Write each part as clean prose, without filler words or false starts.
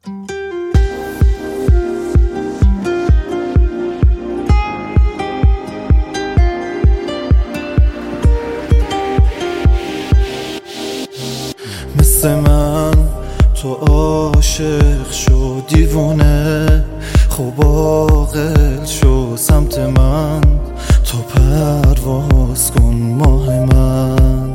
مثل من تو عاشق شو دیوونه، خوب عاقل شو سمت من، تو پرواز کن ماه من.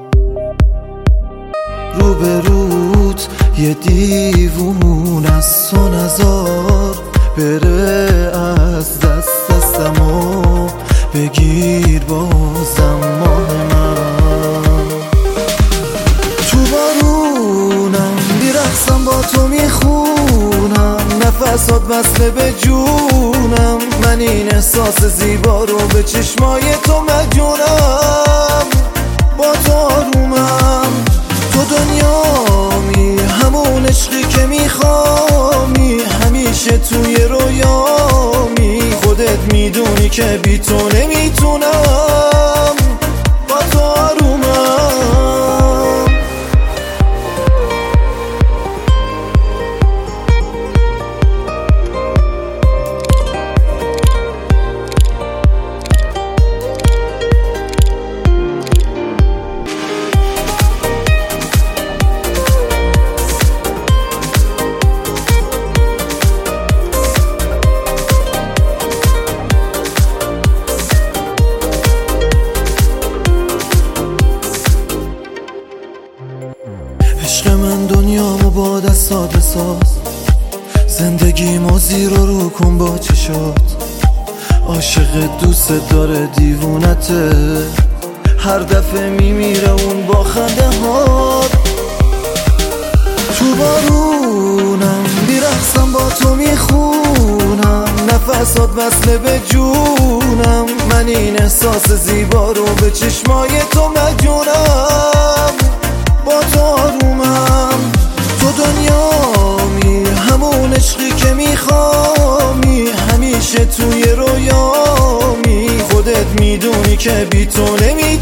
روبروت یه دیوون از تو نزار، بره از دستم و بگیر بازم ماه من. تو بارونم میرقصم با تو میخونم، نفسات وصله به جونم، من این احساس زیبا رو به چشمای تو مجنونم. با تو آرومم، تو دنیامی، همون عشقی که میخوامی، همیشه توی رویامی، خودت میدونی که بی تو نمیتونم. با تو آرومم. عشق من دنیامو با دستات بساز، زندگیمو زیر و رو کن با چشات. عاشق دوست داره دیوونته، هر دفعه میمیره اون با خنده هات. تو بارونم میرقصم با تو میخونم، نفسات وصله به جونم، من این احساس زیبا رو به چشمای تو مجنونم. با تو آرومم، تو دنیامی، همون عشقی که میخوامی، همیشه توی رویامی، خودت میدونی که بی تو